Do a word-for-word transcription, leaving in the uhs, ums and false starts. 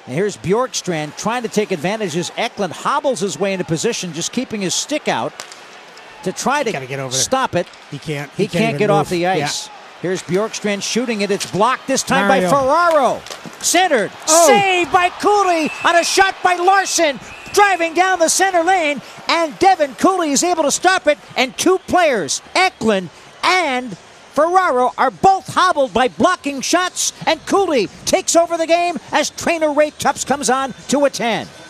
And here's Bjorkstrand trying to take advantage as Eklund hobbles his way into position, just keeping his stick out to try to get over stop it. He can't. He, he can't, can't get move. off the ice. Yeah. Here's Bjorkstrand shooting it. It's blocked this time Mario. by Ferraro. Centered. Oh. Saved by Cooley on a shot by Larson. Driving down the center lane. And Devin Cooley is able to stop it. And two players, Eklund and Ferraro, are both hobbled by blocking shots. And Cooley takes over the game as trainer Ray Tupps comes on to a ten.